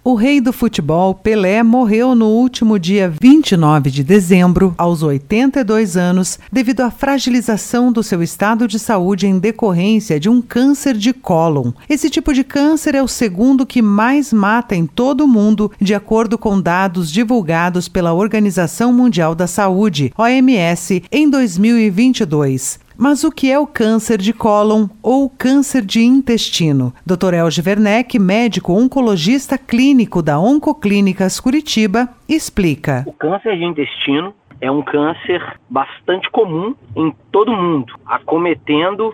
O rei do futebol, Pelé, morreu no último dia 29 de dezembro, aos 82 anos, devido à fragilização do seu estado de saúde em decorrência de um câncer de cólon. Esse tipo de câncer é o segundo que mais mata em todo o mundo, de acordo com dados divulgados pela Organização Mundial da Saúde, OMS, em 2022. Mas o que é o câncer de cólon ou câncer de intestino? Dr. Elge Werneck, médico oncologista clínico da Oncoclínicas Curitiba, explica. O câncer de intestino é um câncer bastante comum em todo o mundo, acometendo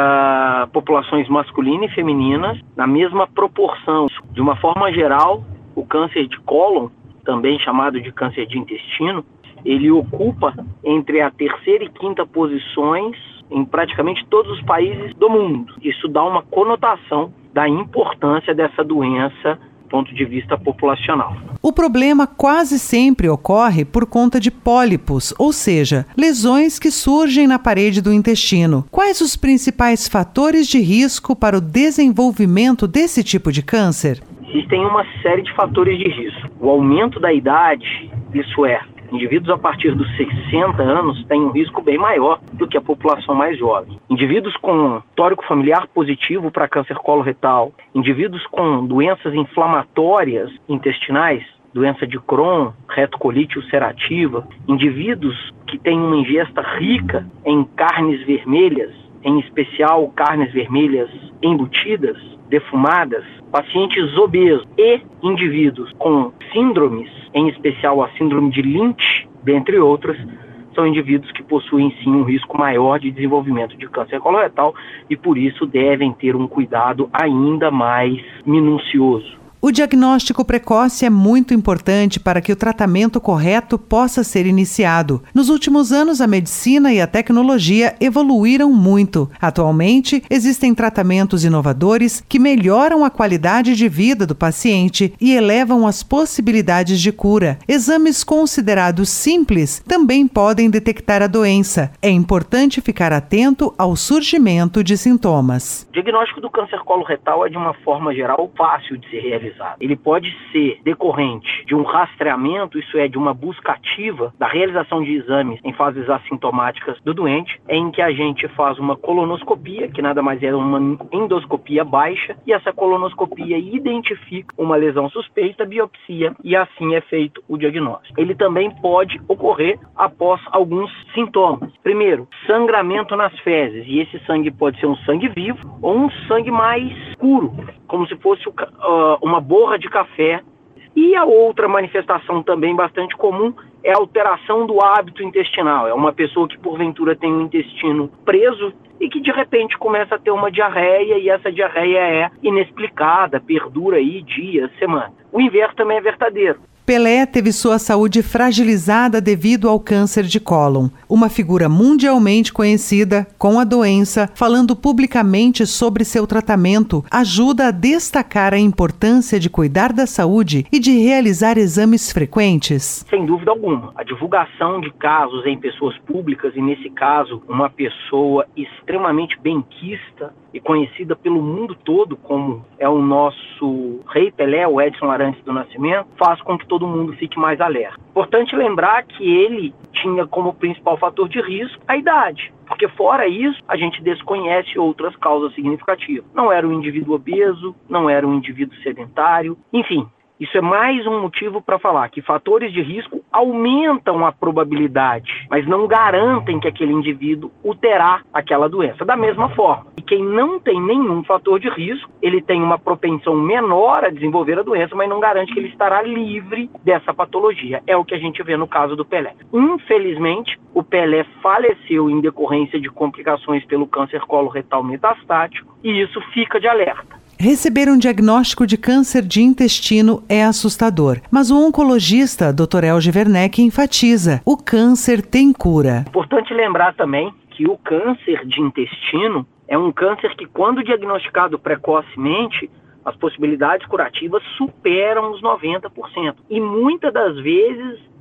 populações masculinas e femininas na mesma proporção. De uma forma geral, o câncer de cólon, também chamado de câncer de intestino, ele ocupa entre a terceira e quinta posições em praticamente todos os países do mundo. Isso dá uma conotação da importância dessa doença do ponto de vista populacional. O problema quase sempre ocorre por conta de pólipos, ou seja, lesões que surgem na parede do intestino. Quais os principais fatores de risco para o desenvolvimento desse tipo de câncer? Existem uma série de fatores de risco. O aumento da idade, isso é, indivíduos a partir dos 60 anos têm um risco bem maior do que a população mais jovem. Indivíduos com histórico familiar positivo para câncer coloretal, indivíduos com doenças inflamatórias intestinais, doença de Crohn, retocolite ulcerativa, indivíduos que têm uma ingesta rica em carnes vermelhas, em especial carnes vermelhas embutidas, defumadas, pacientes obesos e indivíduos com síndromes, em especial a síndrome de Lynch, dentre outras, são indivíduos que possuem sim um risco maior de desenvolvimento de câncer coloretal e por isso devem ter um cuidado ainda mais minucioso. O diagnóstico precoce é muito importante para que o tratamento correto possa ser iniciado. Nos últimos anos, a medicina e a tecnologia evoluíram muito. Atualmente, existem tratamentos inovadores que melhoram a qualidade de vida do paciente e elevam as possibilidades de cura. Exames considerados simples também podem detectar a doença. É importante ficar atento ao surgimento de sintomas. O diagnóstico do câncer coloretal é, de uma forma geral, fácil de ser realizado. Ele pode ser decorrente de um rastreamento, isso é, de uma busca ativa da realização de exames em fases assintomáticas do doente, em que a gente faz uma colonoscopia, que nada mais é uma endoscopia baixa, e essa colonoscopia identifica uma lesão suspeita, biopsia, e assim é feito o diagnóstico. Ele também pode ocorrer após alguns sintomas. Primeiro, sangramento nas fezes, e esse sangue pode ser um sangue vivo ou um sangue mais escuro, como se fosse uma borra de café. E a outra manifestação também bastante comum é a alteração do hábito intestinal. É uma pessoa que porventura tem o intestino preso e que de repente começa a ter uma diarreia e essa diarreia é inexplicada, perdura aí dias, semanas. O inverso também é verdadeiro. Pelé teve sua saúde fragilizada devido ao câncer de cólon. Uma figura mundialmente conhecida com a doença, falando publicamente sobre seu tratamento, ajuda a destacar a importância de cuidar da saúde e de realizar exames frequentes. Sem dúvida alguma. A divulgação de casos em pessoas públicas, e nesse caso, uma pessoa extremamente benquista e conhecida pelo mundo todo como é o nosso rei Pelé, o Edson Arantes do Nascimento, faz com que todo mundo fique mais alerta. Importante lembrar que ele tinha como principal fator de risco a idade, porque fora isso, a gente desconhece outras causas significativas. Não era um indivíduo obeso, não era um indivíduo sedentário, enfim. Isso é mais um motivo para falar que fatores de risco aumentam a probabilidade, mas não garantem que aquele indivíduo terá aquela doença. Da mesma forma, e quem não tem nenhum fator de risco, ele tem uma propensão menor a desenvolver a doença, mas não garante que ele estará livre dessa patologia. É o que a gente vê no caso do Pelé. Infelizmente, o Pelé faleceu em decorrência de complicações pelo câncer coloretal metastático, e isso fica de alerta. Receber um diagnóstico de câncer de intestino é assustador, mas o oncologista Dr. Elge Werneck enfatiza: o câncer tem cura. Importante lembrar também que o câncer de intestino é um câncer que, quando diagnosticado precocemente, as possibilidades curativas superam os 90%. E muitas das vezes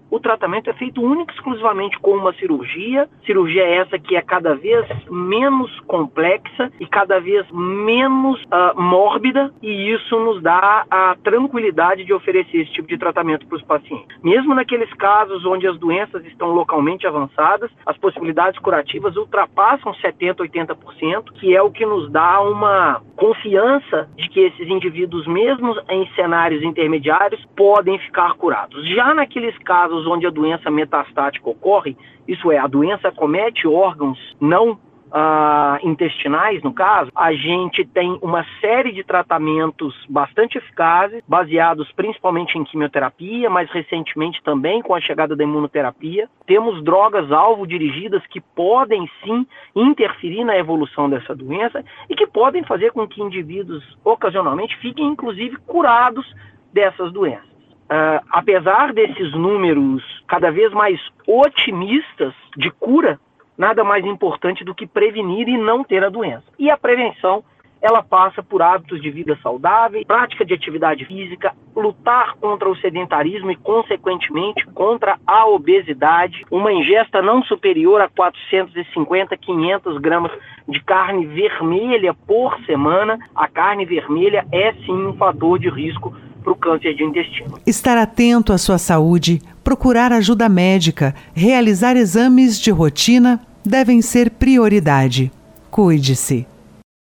o tratamento é feito única e exclusivamente com uma cirurgia essa que é cada vez menos complexa e cada vez menos mórbida, e isso nos dá a tranquilidade de oferecer esse tipo de tratamento para os pacientes. Mesmo naqueles casos onde as doenças estão localmente avançadas, as possibilidades curativas ultrapassam 70%, 80%, que é o que nos dá uma confiança de que esses indivíduos, mesmo em cenários intermediários, podem ficar curados. Já naqueles casos onde a doença metastática ocorre, isso é, a doença acomete órgãos não intestinais, no caso, a gente tem uma série de tratamentos bastante eficazes, baseados principalmente em quimioterapia, mas recentemente também com a chegada da imunoterapia. Temos drogas-alvo dirigidas que podem sim interferir na evolução dessa doença e que podem fazer com que indivíduos ocasionalmente fiquem inclusive curados dessas doenças. Apesar desses números cada vez mais otimistas de cura, nada mais importante do que prevenir e não ter a doença. E a prevenção, ela passa por hábitos de vida saudável, prática de atividade física, lutar contra o sedentarismo e, consequentemente, contra a obesidade, uma ingesta não superior a 450, 500 gramas de carne vermelha por semana. A carne vermelha é, sim, um fator de risco para o câncer de intestino. Estar atento à sua saúde, procurar ajuda médica, realizar exames de rotina devem ser prioridade. Cuide-se.